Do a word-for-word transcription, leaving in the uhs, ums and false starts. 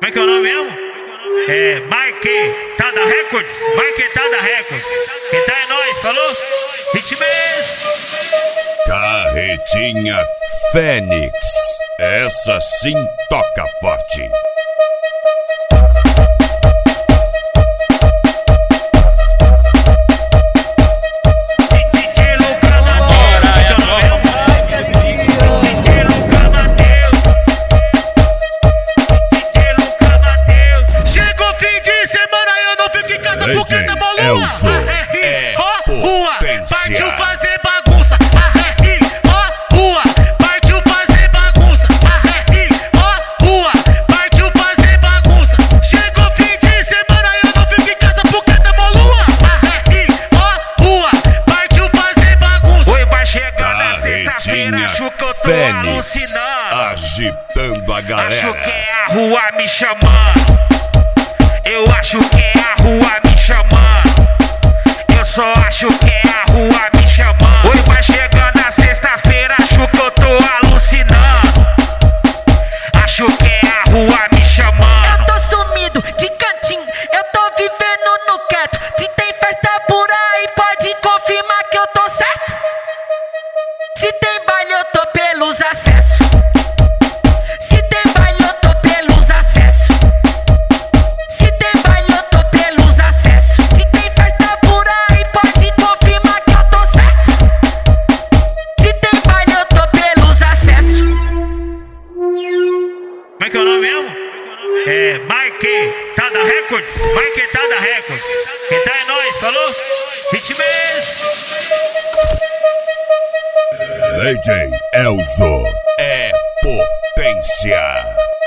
é que é o nome mesmo? É Marquetada Records. Marquetada Records. Quem tá é nós, falou? Ritmes. Carretinha Fênix. Essa sim toca forte. Porque tá Elzo é rua, partiu fazer bagunça. Arre, ó, rua, partiu fazer bagunça. Arre, ó, rua, partiu fazer bagunça. Chegou fim de semana e eu não fico em casa porque tá lua. Arre, ó, rua, partiu fazer bagunça. Oi, vai chegar na sexta-feira, acho que eu tô alucinando. Agitando a galera. Acho que é a rua me chamando. Eu acho que é a rua me chamando. Eu só acho que é a rua me chamando. Oi, vai chegando na sexta-feira, acho que eu tô alucinando. Acho que é a rua me chamando. Eu tô sumido de cantinho, eu tô vivendo no quieto. Se tem festa por aí, pode confirmar que eu tô certo. Se tem baile, eu tô pelos acessos. Se tem baile, eu tô pelos acessos. Se tem baile, eu tô pelos acessos. Se tem festa por aí, pode confirmar que eu tô certo. Se tem baile, eu tô pelos acessos. Como é que é o nome mesmo? É Marquetada Records. Marquetada Records. Quem tá é nós, falou? Ritmes. D J Elzo é potência.